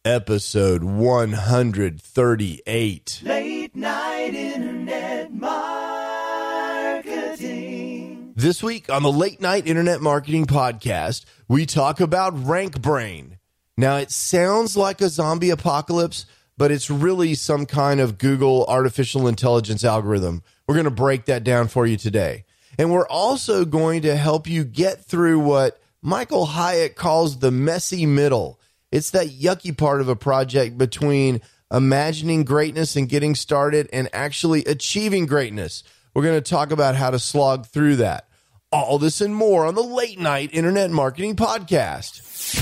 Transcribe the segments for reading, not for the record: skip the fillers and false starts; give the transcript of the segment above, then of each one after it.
Episode 138. Late Night Internet Marketing. This week on the Late Night Internet Marketing Podcast, we talk about RankBrain. Now, it sounds like a zombie apocalypse, but it's really some kind of Google artificial intelligence algorithm. We're going to break that down for you today. And we're also going to help you get through what Michael Hyatt calls the messy middle. It's that yucky part of a project between imagining greatness and getting started and actually achieving greatness. We're going to talk about how to slog through that. All this and more on the Late Night Internet Marketing Podcast.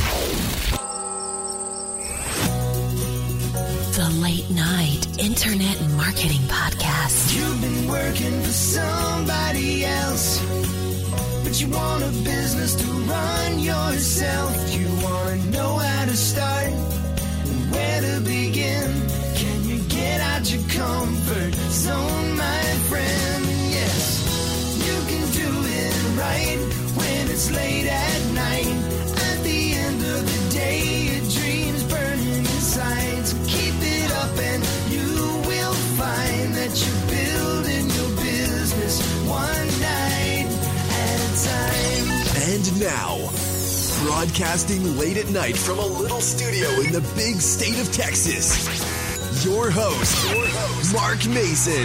The Late Night Internet Marketing Podcast. You've been working for somebody else, but you want a business to run yourself. You want to know how to start, where to begin. Can you get out your comfort zone, my friend? Yes, you can do it right when it's late at night. At the end of the day, your dreams burning inside. So keep it up and you will find that you're building your business one night at a time. And now, broadcasting late at night from a little studio in the big state of Texas, your host, Mark Mason.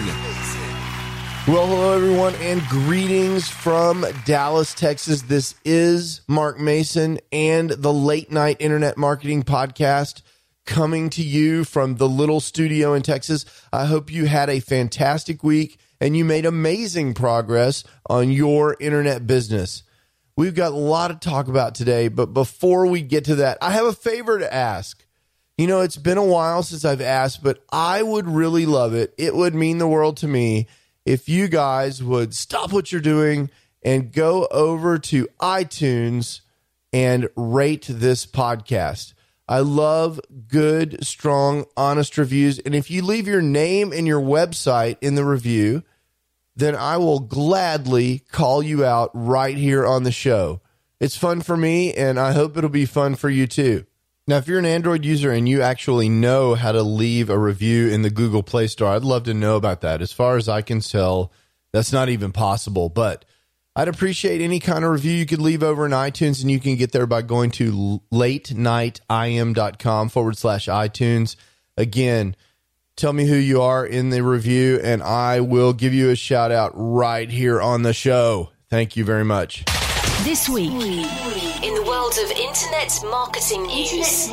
Well, hello, everyone, and greetings from Dallas, Texas. This is Mark Mason and the Late Night Internet Marketing Podcast coming to you from the little studio in Texas. I hope you had a fantastic week and you made amazing progress on your internet business. We've got a lot to talk about today, but before we get to that, I have a favor to ask. You know, it's been a while since I've asked, but I would really love it. It would mean the world to me if you guys would stop what you're doing and go over to iTunes and rate this podcast. I love good, strong, honest reviews. And if you leave your name and your website in the review, then I will gladly call you out right here on the show. It's fun for me, and I hope it'll be fun for you too. Now, if you're an Android user and you actually know how to leave a review in the Google Play Store, I'd love to know about that. As far as I can tell, that's not even possible, but I'd appreciate any kind of review you could leave over in iTunes, and you can get there by going to latenightim.com/iTunes. Again, tell me who you are in the review, and I will give you a shout out right here on the show. Thank you very much. This week, in the world of internet marketing news.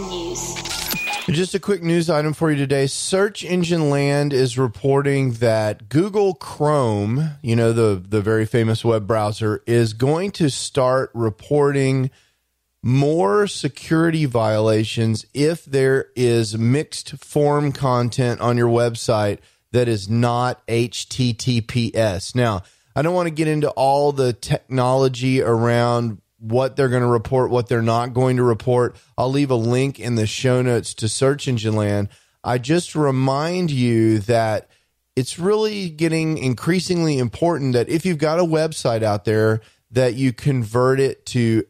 Just a quick news item for you today. Search Engine Land is reporting that Google Chrome, you know, the very famous web browser, is going to start reporting more security violations if there is mixed form content on your website that is not HTTPS. Now, I don't want to get into all the technology around what they're going to report, what they're not going to report. I'll leave a link in the show notes to Search Engine Land. I just remind you that it's really getting increasingly important that if you've got a website out there, that you convert it to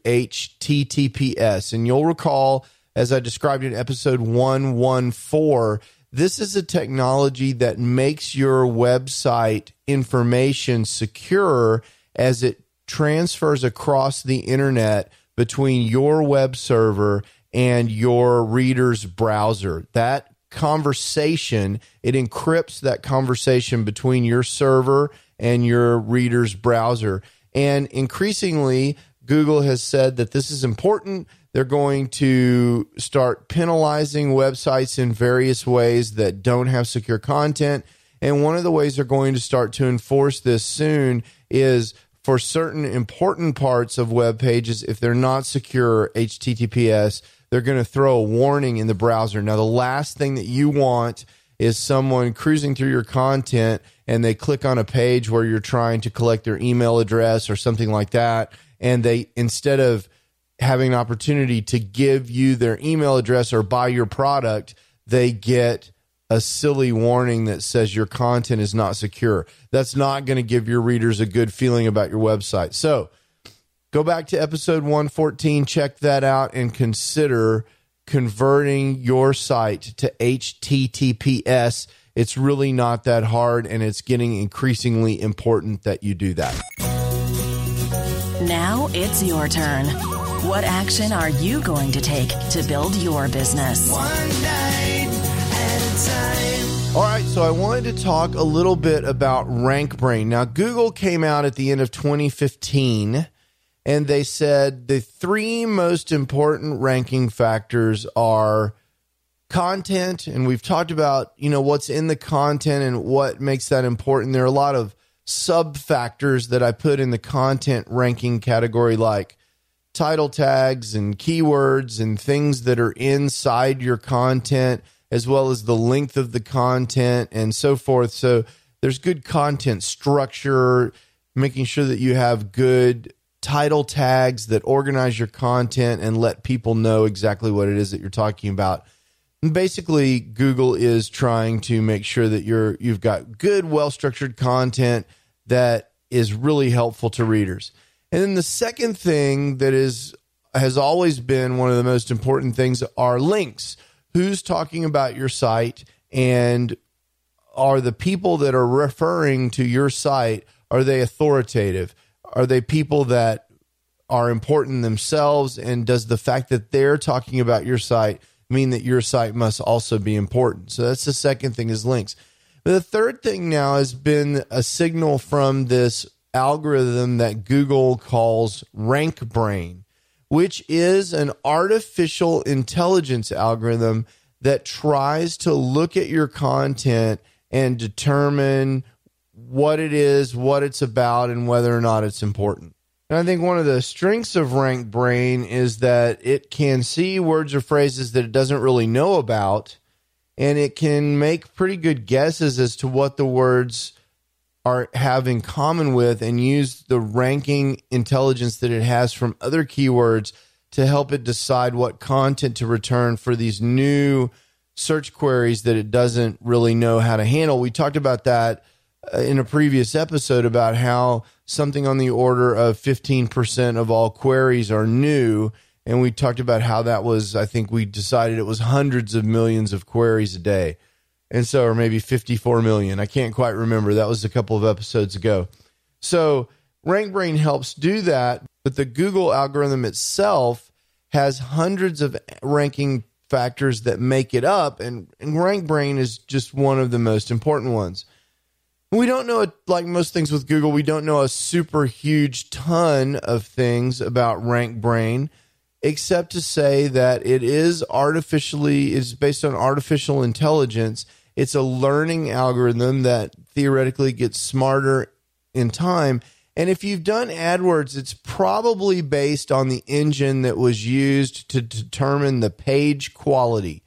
HTTPS. And you'll recall, as I described in episode 114, this is a technology that makes your website information secure as it transfers across the internet between your web server and your reader's browser. That conversation, it encrypts that conversation between your server and your reader's browser. And increasingly, Google has said that this is important. They're going to start penalizing websites in various ways that don't have secure content. And one of the ways they're going to start to enforce this soon is for certain important parts of web pages, if they're not secure HTTPS, they're going to throw a warning in the browser. Now, the last thing that you want is someone cruising through your content and they click on a page where you're trying to collect their email address or something like that, and they, instead of having an opportunity to give you their email address or buy your product, they get a silly warning that says your content is not secure. That's not going to give your readers a good feeling about your website. So go back to episode 114, check that out, and consider converting your site to HTTPS. It's really not that hard, and it's getting increasingly important that you do that. Now it's your turn. What action are you going to take to build your business? One night at a time. All right, so I wanted to talk a little bit about RankBrain. Now, Google came out at the end of 2015, and they said the three most important ranking factors are content, and we've talked about, what's in the content and what makes that important. There are a lot of sub factors that I put in the content ranking category, like title tags and keywords and things that are inside your content, as well as the length of the content and so forth. So there's good content structure, making sure that you have good title tags that organize your content and let people know exactly what it is that you're talking about. And basically, Google is trying to make sure that you've got good, well-structured content that is really helpful to readers. And then the second thing that has always been one of the most important things are links. Who's talking about your site, and are the people that are referring to your site, are they authoritative? Are they people that are important themselves? And does the fact that they're talking about your site mean that your site must also be important? So that's the second thing, is links. But the third thing now has been a signal from this algorithm that Google calls RankBrain, which is an artificial intelligence algorithm that tries to look at your content and determine what it is, what it's about, and whether or not it's important. And I think one of the strengths of RankBrain is that it can see words or phrases that it doesn't really know about, and it can make pretty good guesses as to what the words have in common with, and use the ranking intelligence that it has from other keywords to help it decide what content to return for these new search queries that it doesn't really know how to handle. We talked about that in a previous episode, about how something on the order of 15% of all queries are new. And we talked about how that was, I think we decided it was hundreds of millions of queries a day. And so, or maybe 54 million. I can't quite remember. That was a couple of episodes ago. So RankBrain helps do that, but the Google algorithm itself has hundreds of ranking factors that make it up, and RankBrain is just one of the most important ones. We don't know, like most things with Google, we don't know a super huge ton of things about RankBrain, except to say that it is based on artificial intelligence. It's a learning algorithm that theoretically gets smarter in time. And if you've done AdWords, it's probably based on the engine that was used to determine the page quality.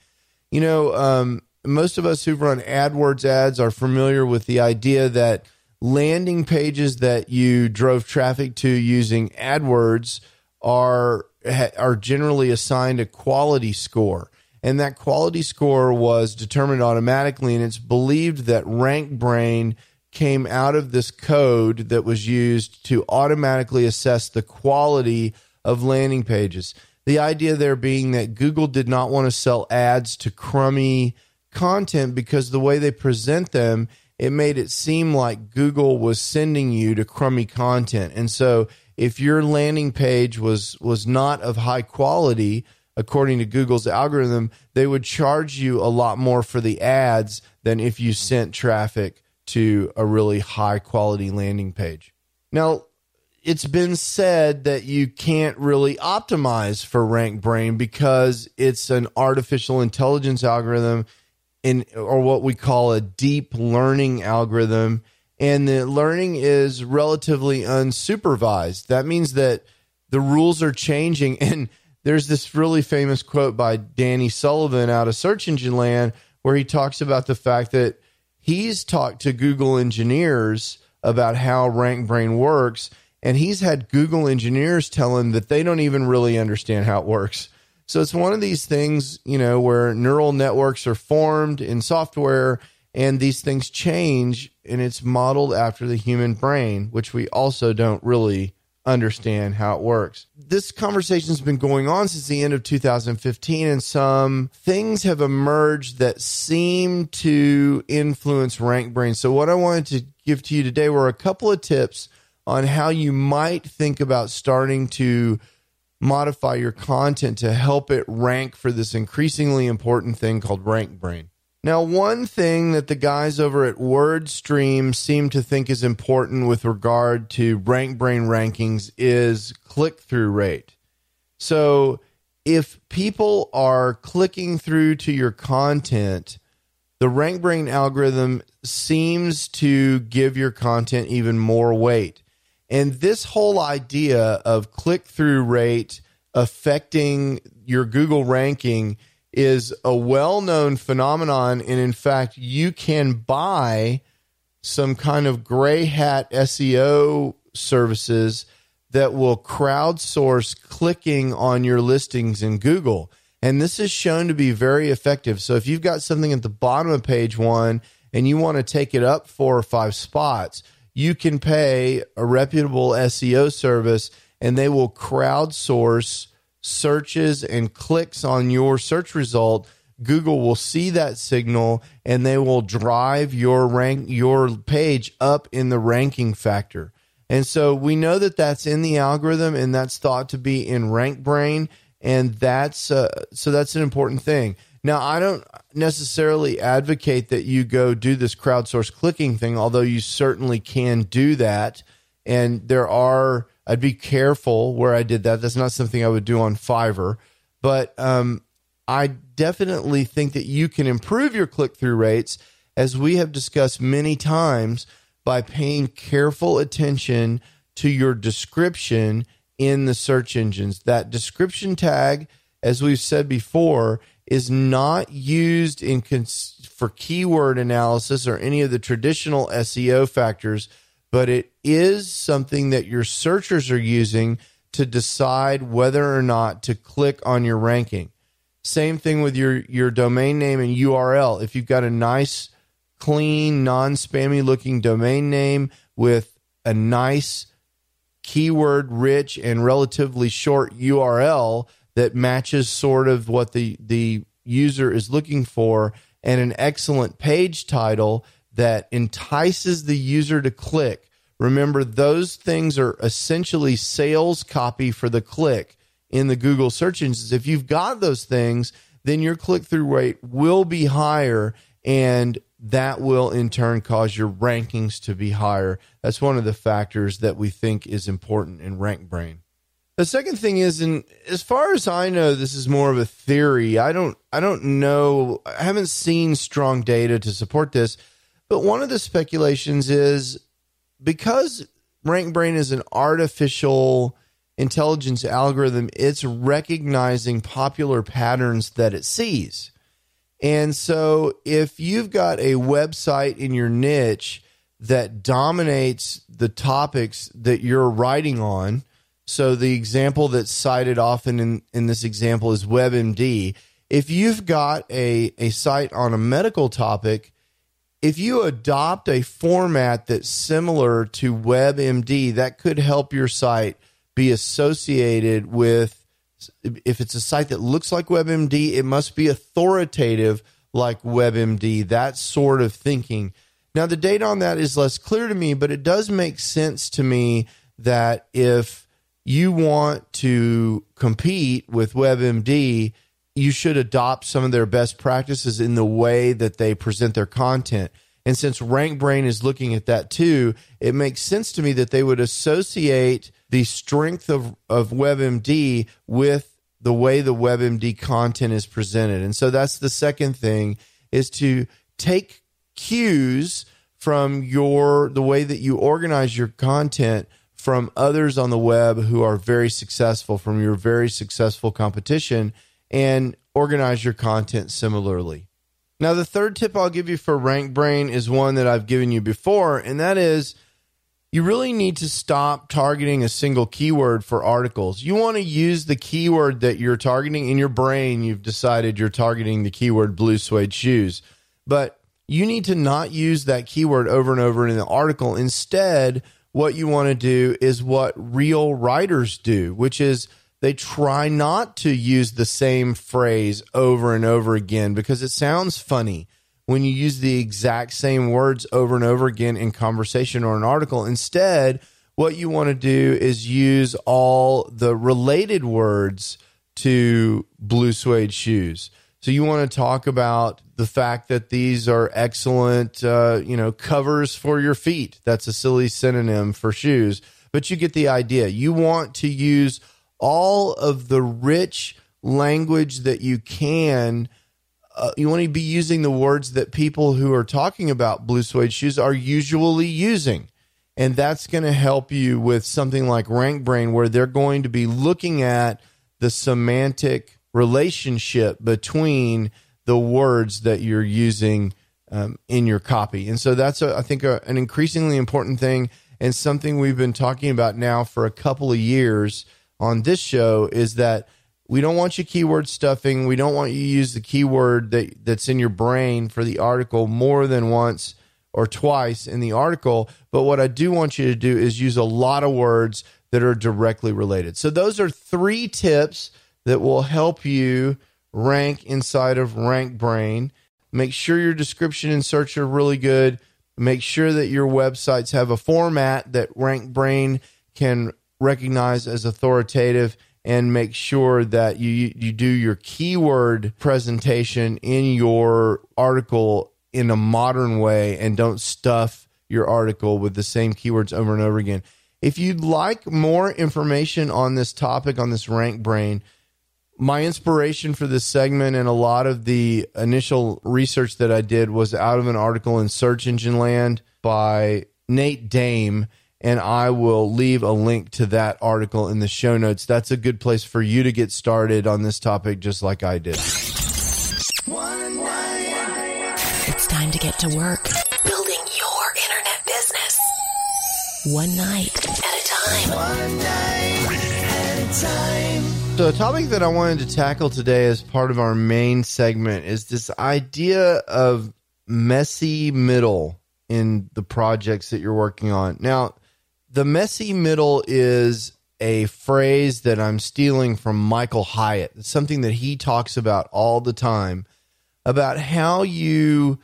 Most of us who've run AdWords ads are familiar with the idea that landing pages that you drove traffic to using AdWords are generally assigned a quality score. And that quality score was determined automatically, and it's believed that RankBrain came out of this code that was used to automatically assess the quality of landing pages. The idea there being that Google did not want to sell ads to crummy content, because the way they present them, it made it seem like Google was sending you to crummy content. And so if your landing page was not of high quality, according to Google's algorithm, they would charge you a lot more for the ads than if you sent traffic to a really high quality landing page. Now, it's been said that you can't really optimize for RankBrain because it's an artificial intelligence algorithm, or what we call a deep learning algorithm, and the learning is relatively unsupervised. That means that the rules are changing, and there's this really famous quote by Danny Sullivan out of Search Engine Land where he talks about the fact that he's talked to Google engineers about how RankBrain works, and he's had Google engineers tell him that they don't even really understand how it works. So it's one of these things, where neural networks are formed in software, and these things change, and it's modeled after the human brain, which we also don't really understand how it works. This conversation's been going on since the end of 2015, and some things have emerged that seem to influence RankBrain. So what I wanted to give to you today were a couple of tips on how you might think about starting to modify your content to help it rank for this increasingly important thing called RankBrain. Now, one thing that the guys over at WordStream seem to think is important with regard to RankBrain rankings is click-through rate. So if people are clicking through to your content, the RankBrain algorithm seems to give your content even more weight. And this whole idea of click-through rate affecting your Google ranking is a well-known phenomenon. And in fact, you can buy some kind of gray hat SEO services that will crowdsource clicking on your listings in Google. And this is shown to be very effective. So if you've got something at the bottom of page one and you want to take it up 4 or 5 spots, you can pay a reputable SEO service and they will crowdsource searches and clicks on your search result. Google will see that signal and they will drive your page up in the ranking factor. And so we know that that's in the algorithm and that's thought to be in RankBrain, and that's an important thing. Now, I don't necessarily advocate that you go do this crowdsource clicking thing, although you certainly can do that. And I'd be careful where I did that. That's not something I would do on Fiverr. But I definitely think that you can improve your click-through rates, as we have discussed many times, by paying careful attention to your description in the search engines. That description tag, as we've said before, is not used for keyword analysis or any of the traditional SEO factors, but it is something that your searchers are using to decide whether or not to click on your ranking. Same thing with your domain name and URL. If you've got a nice, clean, non-spammy looking domain name with a nice keyword-rich and relatively short URL that matches sort of what the user is looking for, and an excellent page title that entices the user to click. Remember, those things are essentially sales copy for the click in the Google search engines. If you've got those things, then your click-through rate will be higher, and that will in turn cause your rankings to be higher. That's one of the factors that we think is important in RankBrain. The second thing is, and as far as I know, this is more of a theory. I don't know. I haven't seen strong data to support this, but one of the speculations is because RankBrain is an artificial intelligence algorithm, it's recognizing popular patterns that it sees. And so if you've got a website in your niche that dominates the topics that you're writing on, so the example that's cited often in this example is WebMD. If you've got a site on a medical topic, if you adopt a format that's similar to WebMD, that could help your site be associated with, if it's a site that looks like WebMD, it must be authoritative like WebMD, that sort of thinking. Now, the data on that is less clear to me, but it does make sense to me that if you want to compete with WebMD, you should adopt some of their best practices in the way that they present their content. And since RankBrain is looking at that too, it makes sense to me that they would associate the strength of WebMD with the way the WebMD content is presented. And so that's the second thing, is to take cues from the way that you organize your content from others on the web who are very successful, from your very successful competition, and organize your content similarly. Now, the third tip I'll give you for RankBrain is one that I've given you before, and that is you really need to stop targeting a single keyword for articles. You want to use the keyword that you're targeting. In your brain, you've decided you're targeting the keyword blue suede shoes, but you need to not use that keyword over and over in the article. Instead, what you want to do is what real writers do, which is they try not to use the same phrase over and over again because it sounds funny when you use the exact same words over and over again in conversation or an article. Instead, what you want to do is use all the related words to blue suede shoes. So you want to talk about the fact that these are excellent, covers for your feet. That's a silly synonym for shoes, but you get the idea. You want to use all of the rich language that you can. You want to be using the words that people who are talking about blue suede shoes are usually using. And that's going to help you with something like RankBrain, where they're going to be looking at the semantic relationship between the words that you're using in your copy. And so that's, I think, an increasingly important thing, and something we've been talking about now for a couple of years on this show, is that we don't want you keyword stuffing. We don't want you to use the keyword that's in your brain for the article more than once or twice in the article. But what I do want you to do is use a lot of words that are directly related. So those are 3 tips that will help you rank inside of RankBrain. Make sure your description and search are really good. Make sure that your websites have a format that RankBrain can recognize as authoritative, and make sure that you do your keyword presentation in your article in a modern way and don't stuff your article with the same keywords over and over again. If you'd like more information on this topic, on this RankBrain, my inspiration for this segment and a lot of the initial research that I did was out of an article in Search Engine Land by Nate Dame, and I will leave a link to that article in the show notes. That's a good place for you to get started on this topic, just like I did. It's time to get to work building your internet business. One night at a time. One night at a time. So a topic that I wanted to tackle today as part of our main segment is this idea of messy middle in the projects that you're working on. Now, the messy middle is a phrase that I'm stealing from Michael Hyatt. It's something that he talks about all the time, about how you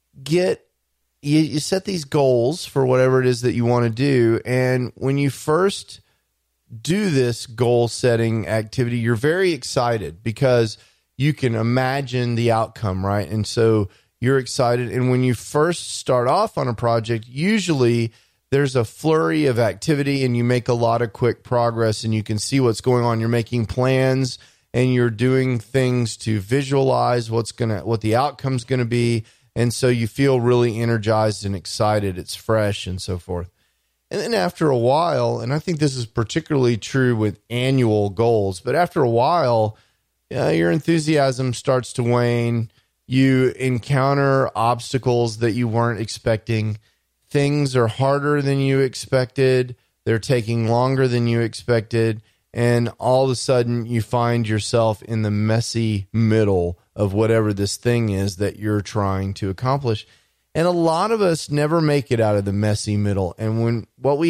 set these goals for whatever it is that you want to do. And when you first do this goal setting activity, you're very excited because you can imagine the outcome, right? And so you're excited. And when you first start off on a project, usually there's a flurry of activity and you make a lot of quick progress and you can see what's going on. You're making plans and you're doing things to visualize what the outcome's going to be. And so you feel really energized and excited. It's fresh and so forth. And then after a while, and I think this is particularly true with annual goals, but after a while, your enthusiasm starts to wane. You encounter obstacles that you weren't expecting. Things are harder than you expected. They're taking longer than you expected. And all of a sudden, you find yourself in the messy middle of whatever this thing is that you're trying to accomplish. And a lot of us never make it out of the messy middle. And when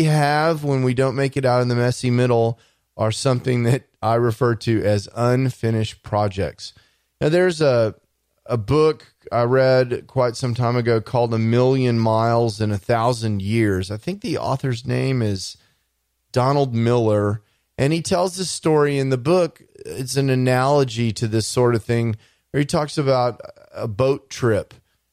we don't make it out of the messy middle are something that I refer to as unfinished projects. Now, there's a book I read quite some time ago called A Million Miles in 1,000 Years. I think the author's name is Donald Miller. And he tells this story in the book. It's an analogy to this sort of thing where he talks about a boat trip.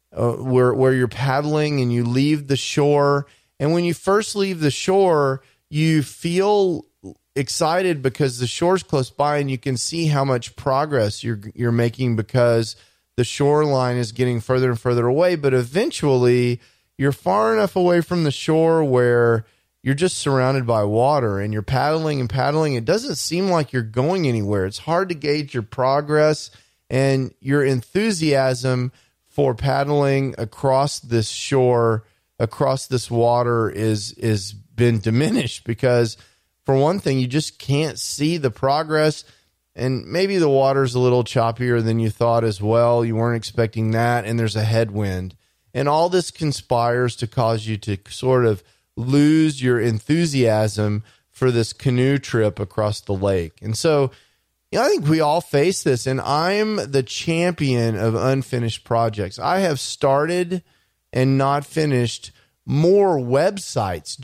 Where you're paddling and you leave the shore. And when you first leave the shore, you feel excited because the shore's close by and you can see how much progress you're making because the shoreline is getting further and further away. But eventually, you're far enough away from the shore where you're just surrounded by water and you're paddling and paddling. It doesn't seem like you're going anywhere. It's hard to gauge your progress and your enthusiasm for paddling across this shore, across this water is been diminished because, for one thing, you just can't see the progress, and maybe the water's a little choppier than you thought as well. You weren't expecting that, and there's a headwind. And all this conspires to cause you to sort of lose your enthusiasm for this canoe trip across the lake. And so, I think we all face this, and I'm the champion of unfinished projects. I have started and not finished more websites.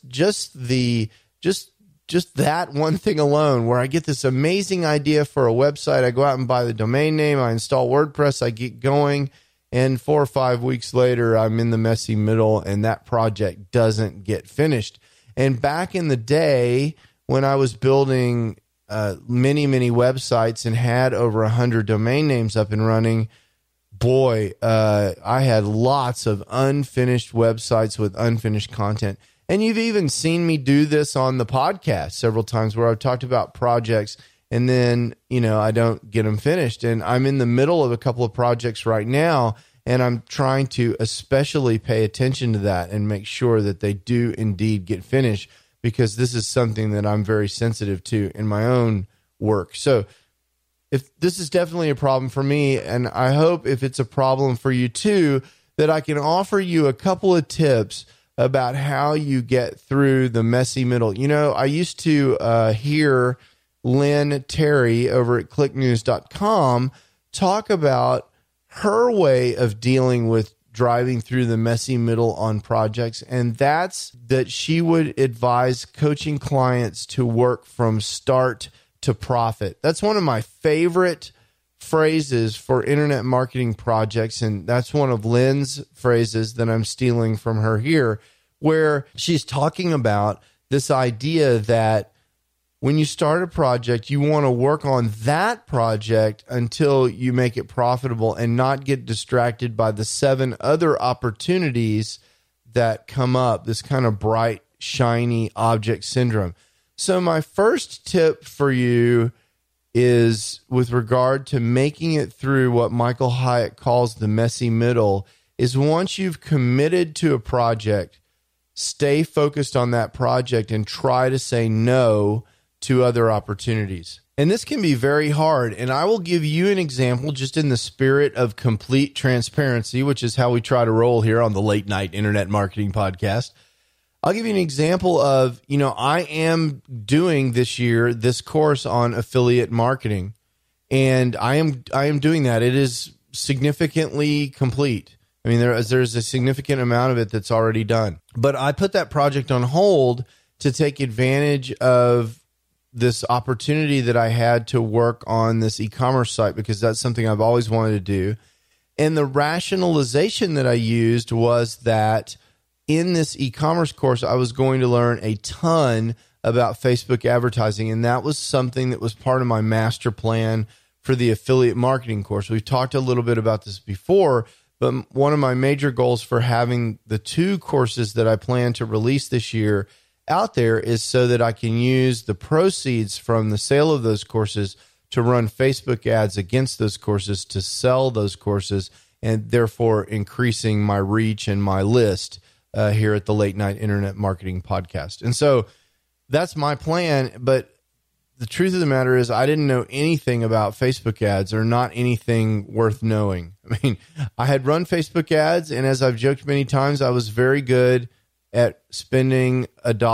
Just that one thing alone, where I get this amazing idea for a website, I go out and buy the domain name, I install WordPress, I get going, and 4 or 5 weeks later, I'm in the messy middle, and that project doesn't get finished. And back in the day, when I was building many websites and had over 100 domain names up and running, boy, I had lots of unfinished websites with unfinished content. And you've even seen me do this on the podcast several times, where I've talked about projects and then, I don't get them finished. And I'm in the middle of a couple of projects right now, and I'm trying to especially pay attention to that and make sure that they do indeed get finished, because this is something that I'm very sensitive to in my own work. So if this is definitely a problem for me, and I hope if it's a problem for you too, that I can offer you a couple of tips about how you get through the messy middle. I used to hear Lynn Terry over at clicknews.com talk about her way of dealing with driving through the messy middle on projects, and that's that she would advise coaching clients to work from start to profit. That's one of my favorite phrases for internet marketing projects, and that's one of Lynn's phrases that I'm stealing from her here, where she's talking about this idea that when you start a project, you want to work on that project until you make it profitable and not get distracted by the 7 other opportunities that come up, this kind of bright, shiny object syndrome. So my first tip for you is with regard to making it through what Michael Hyatt calls the messy middle, is once you've committed to a project, stay focused on that project and try to say no to other opportunities. And this can be very hard. And I will give you an example just in the spirit of complete transparency, which is how we try to roll here on the Late Night Internet Marketing Podcast. I'll give you an example of, I am doing this year this course on affiliate marketing, and I am doing that. It is significantly complete. I mean, there's a significant amount of it that's already done. But I put that project on hold to take advantage of this opportunity that I had to work on this e-commerce site, because that's something I've always wanted to do. And the rationalization that I used was that in this e-commerce course, I was going to learn a ton about Facebook advertising. And that was something that was part of my master plan for the affiliate marketing course. We've talked a little bit about this before, but one of my major goals for having the 2 courses that I plan to release this year out there is so that I can use the proceeds from the sale of those courses to run Facebook ads against those courses, to sell those courses, and therefore increasing my reach and my list here at the Late Night Internet Marketing Podcast. And so that's my plan. But the truth of the matter is I didn't know anything about Facebook ads, or not anything worth knowing. I mean, I had run Facebook ads, and as I've joked many times, I was very good at spending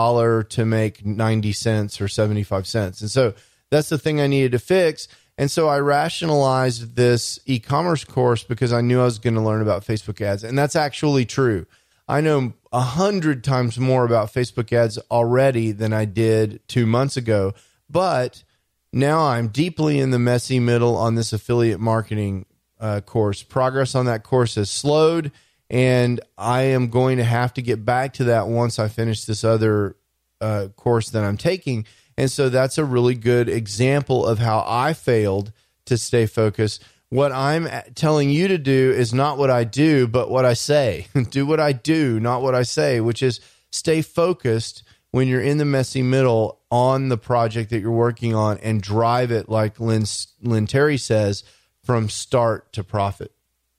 $1 to make 90 cents or 75 cents. And so that's the thing I needed to fix. And so I rationalized this e-commerce course because I knew I was going to learn about Facebook ads. And that's actually true. I know 100 times more about Facebook ads already than I did 2 months ago. But now I'm deeply in the messy middle on this affiliate marketing course. Progress on that course has slowed, and I am going to have to get back to that once I finish this other course that I'm taking. And so that's a really good example of how I failed to stay focused. What I'm telling you to do is not what I do, but what I say. Do what I do, not what I say, which is stay focused when you're in the messy middle on the project that you're working on, and drive it, like Lynn Terry says, from start to profit.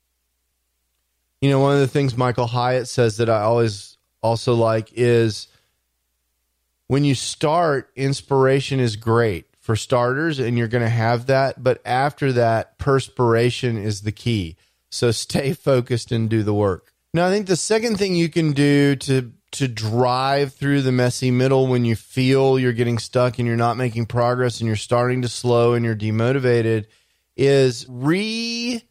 One of the things Michael Hyatt says that I always also like is, when you start, inspiration is great for starters, and you're going to have that. But after that, perspiration is the key. So stay focused and do the work. Now, I think the second thing you can do to to drive through the messy middle when you feel you're getting stuck and you're not making progress and you're starting to slow and you're demotivated is recommit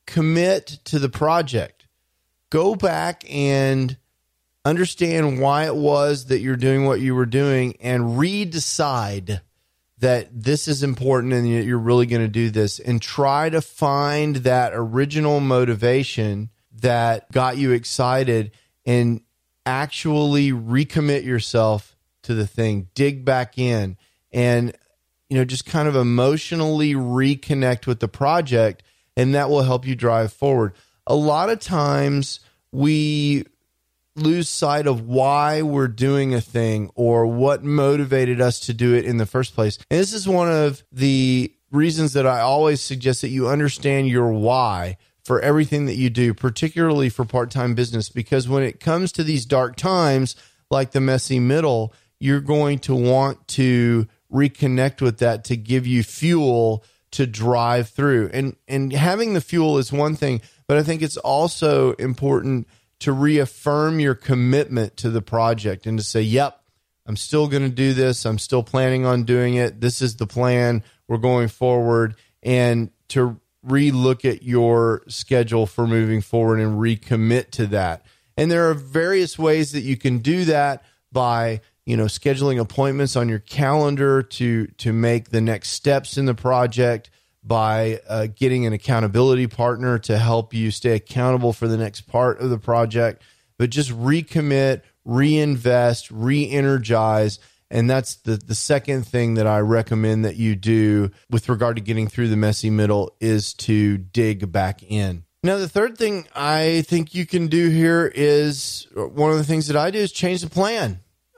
to the project. Go back and understand why it was that you're doing what you were doing and redecide that this is important and you're really going to do this, and try to find that original motivation that got you excited and actually recommit yourself to the thing. Dig back in and, just kind of emotionally reconnect with the project, and that will help you drive forward. A lot of times we lose sight of why we're doing a thing or what motivated us to do it in the first place. And this is one of the reasons that I always suggest that you understand your why for everything that you do, particularly for part-time business, because when it comes to these dark times like the messy middle, you're going to want to reconnect with that to give you fuel to drive through. And having the fuel is one thing, but I think it's also important to reaffirm your commitment to the project and to say, yep, I'm still going to do this. I'm still planning on doing it. This is the plan. We're going forward. And to relook at your schedule for moving forward and recommit to that. And there are various ways that you can do that by, scheduling appointments on your calendar to make the next steps in the project, by getting an accountability partner to help you stay accountable for the next part of the project. But just recommit, reinvest, re-energize. And that's the second thing that I recommend that you do with regard to getting through the messy middle, is to dig back in. Now, the third thing I think you can do here is, one of the things that I do is change the plan.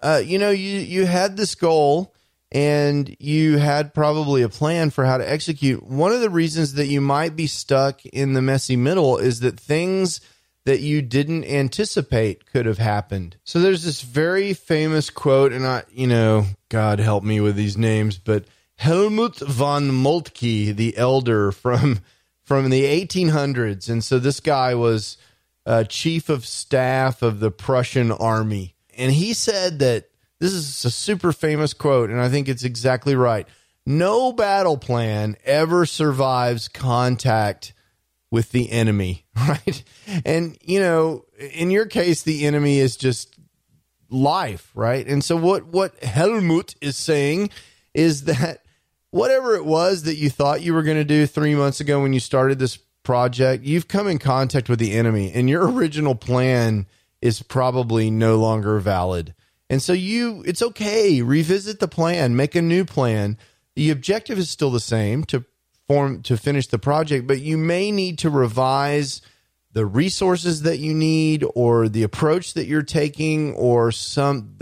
You had this goal and you had probably a plan for how to execute. One of the reasons that you might be stuck in the messy middle is that things that you didn't anticipate could have happened. So there's this very famous quote, and God help me with these names, but Helmut von Moltke, the elder from the 1800s. And so this guy was chief of staff of the Prussian army. And he said that, this is a super famous quote, and I think it's exactly right. No battle plan ever survives contact with the enemy, right? And, in your case, the enemy is just life, right? And so what Helmut is saying is that whatever it was that you thought you were going to do 3 months ago when you started this project, you've come in contact with the enemy, and your original plan is probably no longer valid. And so it's okay. Revisit the plan, make a new plan. The objective is still the same, to finish the project, but you may need to revise the resources that you need, or the approach that you're taking, or some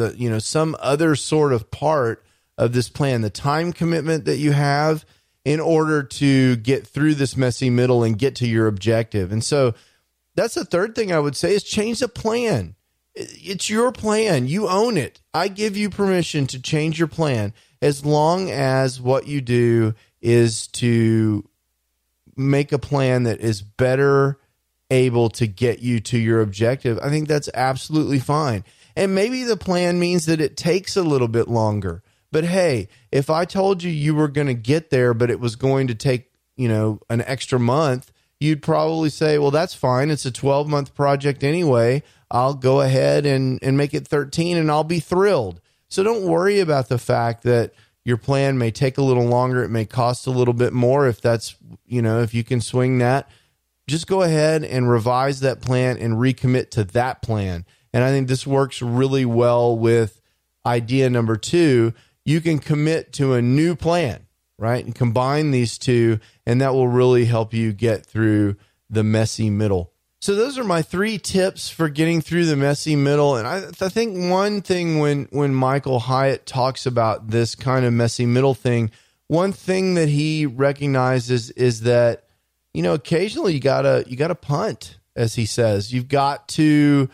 other sort of part of this plan, the time commitment that you have in order to get through this messy middle and get to your objective. And so that's the third thing I would say, is change the plan. It's your plan. You own it. I give you permission to change your plan, as long as what you do is to make a plan that is better able to get you to your objective. I think that's absolutely fine. And maybe the plan means that it takes a little bit longer. But hey, if I told you were going to get there, but it was going to take, an extra month, you'd probably say, well, that's fine. It's a 12-month project anyway. I'll go ahead and make it 13 and I'll be thrilled. So don't worry about the fact that your plan may take a little longer. It may cost a little bit more. If that's, if you can swing that, just go ahead and revise that plan and recommit to that plan. And I think this works really well with idea number 2. You can commit to a new plan, right? And combine these two, and that will really help you get through the messy middle. So those are my 3 tips for getting through the messy middle. And I think one thing when Michael Hyatt talks about this kind of messy middle thing, one thing that he recognizes is that, occasionally you gotta punt, as he says. You've got to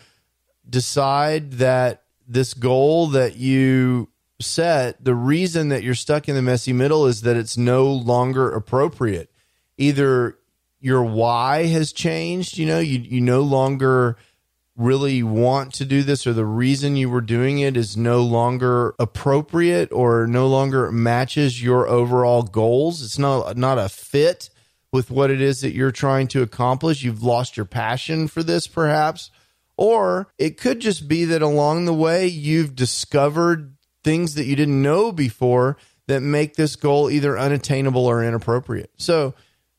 decide that this goal that you set, the reason that you're stuck in the messy middle is that it's no longer appropriate. Either your why has changed, you no longer really want to do this, or the reason you were doing it is no longer appropriate or no longer matches your overall goals. It's not a fit with what it is that you're trying to accomplish. You've lost your passion for this, perhaps. Or it could just be that along the way, you've discovered things that you didn't know before that make this goal either unattainable or inappropriate. So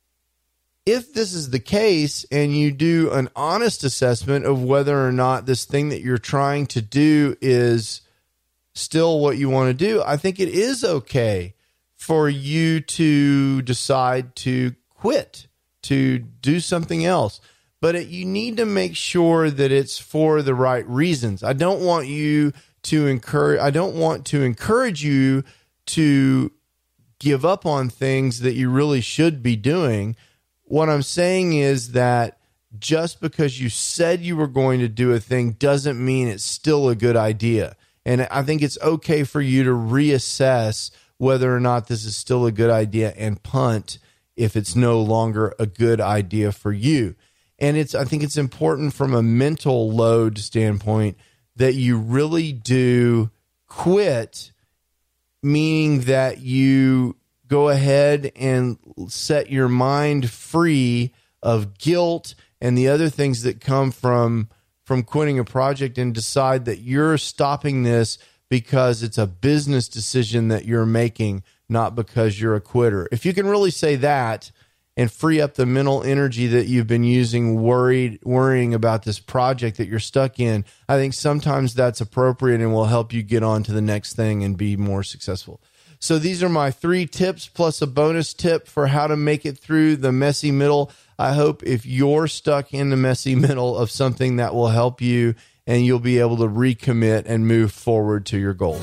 if this is the case and you do an honest assessment of whether or not this thing that you're trying to do is still what you want to do, I think it is okay for you to decide to quit, to do something else. But you need to make sure that it's for the right reasons. I don't want to encourage you to give up on things that you really should be doing. What I'm saying is that just because you said you were going to do a thing doesn't mean it's still a good idea. And I think it's okay for you to reassess whether or not this is still a good idea and punt if it's no longer a good idea for you. And I think it's important from a mental load standpoint that you really do quit, meaning that you go ahead and set your mind free of guilt and the other things that come from quitting a project, and decide that you're stopping this because it's a business decision that you're making, not because you're a quitter. If you can really say that and free up the mental energy that you've been using worrying about this project that you're stuck in, I think sometimes that's appropriate and will help you get on to the next thing and be more successful. So these are my 3 tips plus a bonus tip for how to make it through the messy middle. I hope if you're stuck in the messy middle of something, that will help you and you'll be able to recommit and move forward to your goals.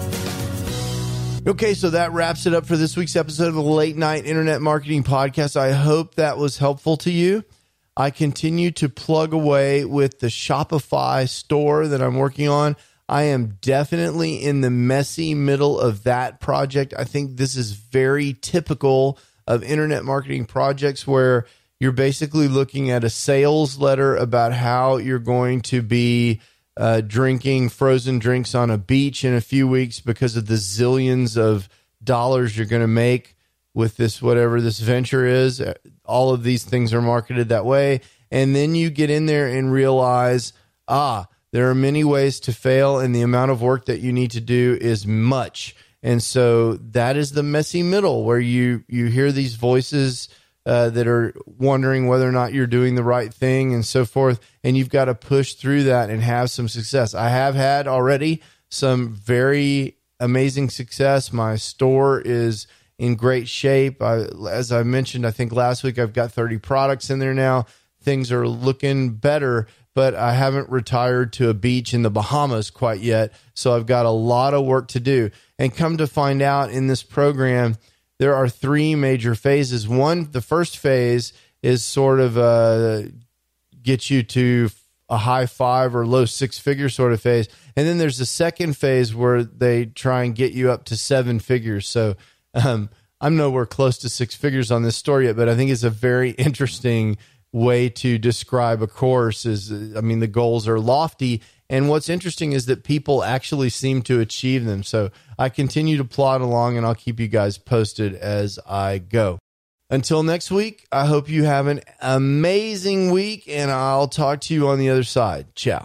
Okay, so that wraps it up for this week's episode of the Late Night Internet Marketing Podcast. I hope that was helpful to you. I continue to plug away with the Shopify store that I'm working on. I am definitely in the messy middle of that project. I think this is very typical of internet marketing projects where you're basically looking at a sales letter about how you're going to be drinking frozen drinks on a beach in a few weeks because of the zillions of dollars you're going to make with this, whatever this venture is. All of these things are marketed that way. And then you get in there and realize, there are many ways to fail and the amount of work that you need to do is much. And so that is the messy middle where you hear these voices that are wondering whether or not you're doing the right thing and so forth. And you've got to push through that and have some success. I have had already some very amazing success. My store is in great shape. As I mentioned, I think last week, I've got 30 products in there now. Things are looking better, but I haven't retired to a beach in the Bahamas quite yet. So I've got a lot of work to do. And come to find out in this program, there are 3 major phases. One, the first phase is sort of get you to a high 5 or low 6-figure sort of phase. And then there's the second phase where they try and get you up to 7 figures. So I'm nowhere close to 6 figures on this story yet, but I think it's a very interesting way to describe a course. The goals are lofty. And what's interesting is that people actually seem to achieve them. So I continue to plod along and I'll keep you guys posted as I go. Until next week, I hope you have an amazing week and I'll talk to you on the other side. Ciao.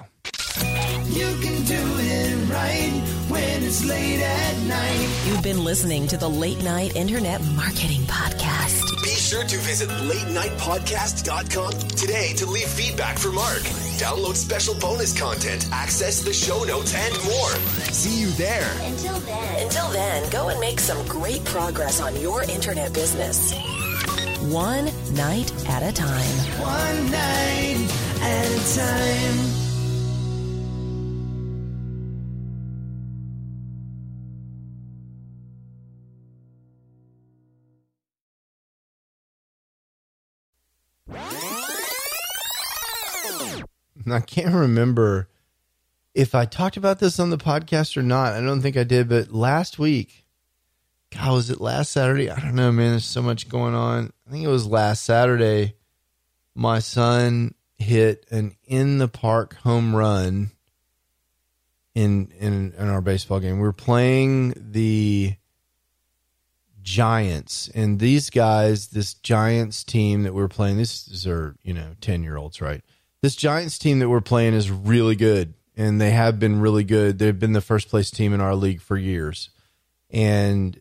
You can do it right when it's late at night. You've been listening to the Late Night Internet Marketing Podcast. Be sure to visit latenightpodcast.com today to leave feedback for Mark. Download special bonus content, access the show notes, and more. See you there. Until then, go and make some great progress on your internet business. One night at a time. One night at a time. I can't remember if I talked about this on the podcast or not. I don't think I did, but last week, God, was it last Saturday? I don't know, man. There's so much going on. I think it was last Saturday. My son hit an in the park home run in our baseball game. We were playing the Giants, and these guys, this Giants team that we're playing, these are 10-year-olds, right? This Giants team that we're playing is really good, and they have been really good. They've been the first place team in our league for years. And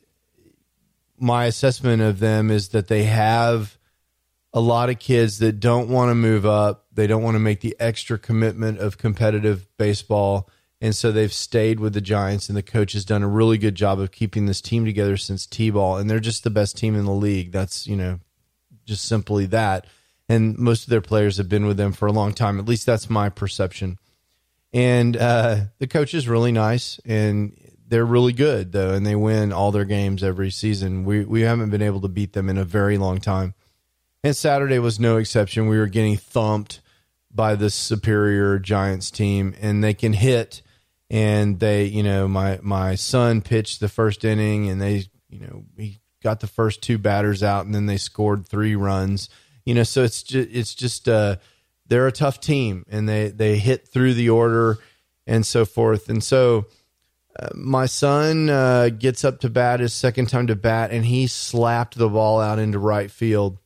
my assessment of them is that they have a lot of kids that don't want to move up. They don't want to make the extra commitment of competitive baseball. And so they've stayed with the Giants, and the coach has done a really good job of keeping this team together since T-ball. And they're just the best team in the league. That's, just simply that. And most of their players have been with them for a long time. At least that's my perception. And the coach is really nice, and they're really good, though, and they win all their games every season. We haven't been able to beat them in a very long time. And Saturday was no exception. We were getting thumped by this superior Giants team, and they can hit. And they, my son pitched the first inning, and he got the first two batters out, and then they scored 3 runs. So it's just they're a tough team, and they hit through the order and so forth. And so my son gets up to bat, his second time to bat, and he slapped the ball out into right field.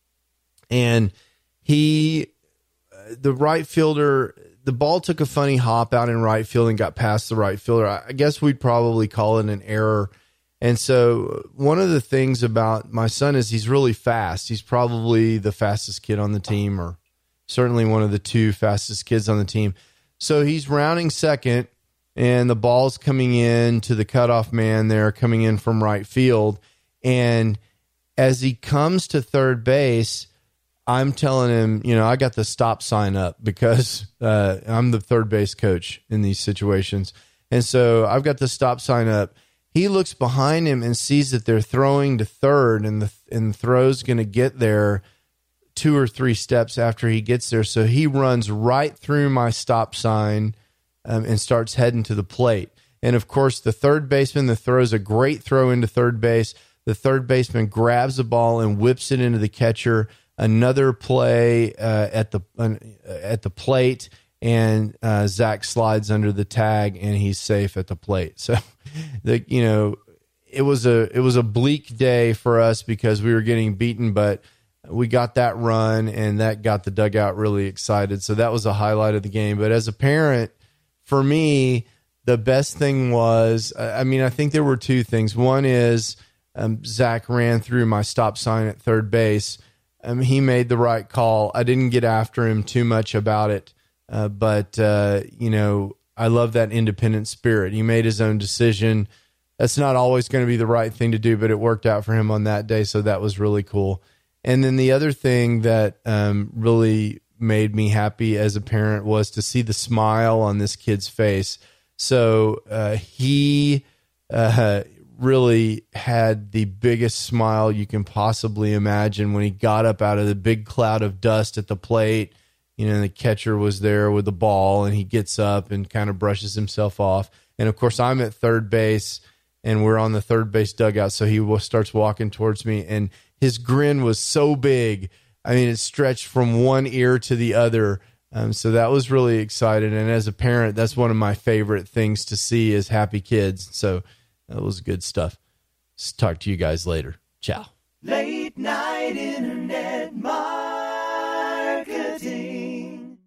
And the right fielder, the ball took a funny hop out in right field and got past the right fielder. I guess we'd probably call it an error. And so one of the things about my son is he's really fast. He's probably the fastest kid on the team, or certainly one of the 2 fastest kids on the team. So he's rounding second, and the ball's coming in to the cutoff man there, coming in from right field. And as he comes to third base, I'm telling him, I got the stop sign up because I'm the third base coach in these situations. And so I've got the stop sign up. He looks behind him and sees that they're throwing to third, and the throw's going to get there 2 or 3 steps after he gets there. So he runs right through my stop sign and starts heading to the plate. And, of course, the third baseman that throws a great throw into third base, the third baseman grabs the ball and whips it into the catcher. Another play at the plate, and Zach slides under the tag, and he's safe at the plate. So, it was a bleak day for us because we were getting beaten, but we got that run, and that got the dugout really excited. So that was a highlight of the game. But as a parent, for me, the best thing was, I think there were 2 things. One is Zach ran through my stop sign at third base. He made the right call. I didn't get after him too much about it, but I love that independent spirit. He made his own decision. That's not always going to be the right thing to do, but it worked out for him on that day, so that was really cool. And then the other thing that really made me happy as a parent was to see the smile on this kid's face. So he really had the biggest smile you can possibly imagine when he got up out of the big cloud of dust at the plate. The catcher was there with the ball, and he gets up and kind of brushes himself off. And, of course, I'm at third base, and we're on the third base dugout, so he starts walking towards me, and his grin was so big. It stretched from one ear to the other. So that was really exciting. And as a parent, that's one of my favorite things to see is happy kids. So that was good stuff. Talk to you guys later. Ciao. Late night internet marketing.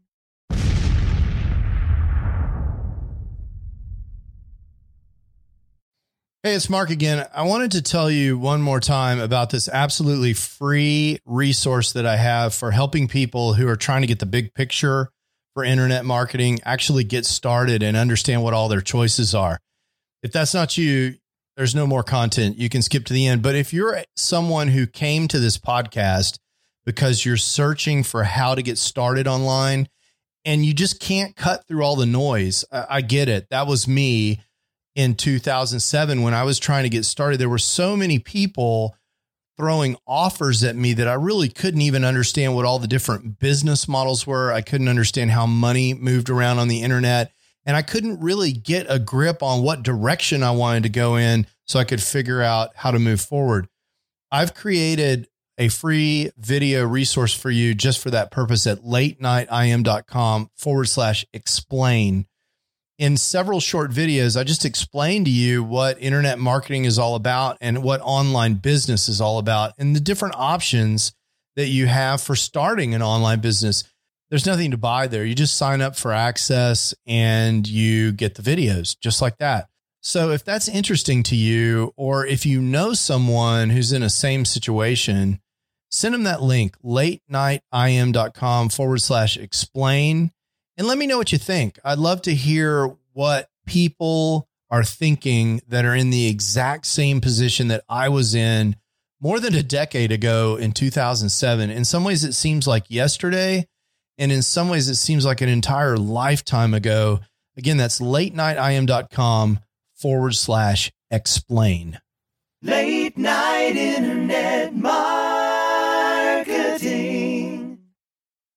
Hey, it's Mark again. I wanted to tell you one more time about this absolutely free resource that I have for helping people who are trying to get the big picture for internet marketing, actually get started and understand what all their choices are. If that's not you, there's no more content. You can skip to the end. But if you're someone who came to this podcast because you're searching for how to get started online and you just can't cut through all the noise, I get it. That was me. In 2007, when I was trying to get started, there were so many people throwing offers at me that I really couldn't even understand what all the different business models were. I couldn't understand how money moved around on the internet, and I couldn't really get a grip on what direction I wanted to go in so I could figure out how to move forward. I've created a free video resource for you just for that purpose at latenightim.com/explain. In several short videos, I just explained to you what internet marketing is all about and what online business is all about and the different options that you have for starting an online business. There's nothing to buy there. You just sign up for access and you get the videos just like that. So if that's interesting to you, or if you know someone who's in a same situation, send them that link, latenightim.com/explain, and let me know what you think. I'd love to hear what people are thinking that are in the exact same position that I was in more than a decade ago in 2007. In some ways, it seems like yesterday. And in some ways, it seems like an entire lifetime ago. Again, that's latenightim.com/explain. Late night internet marketing.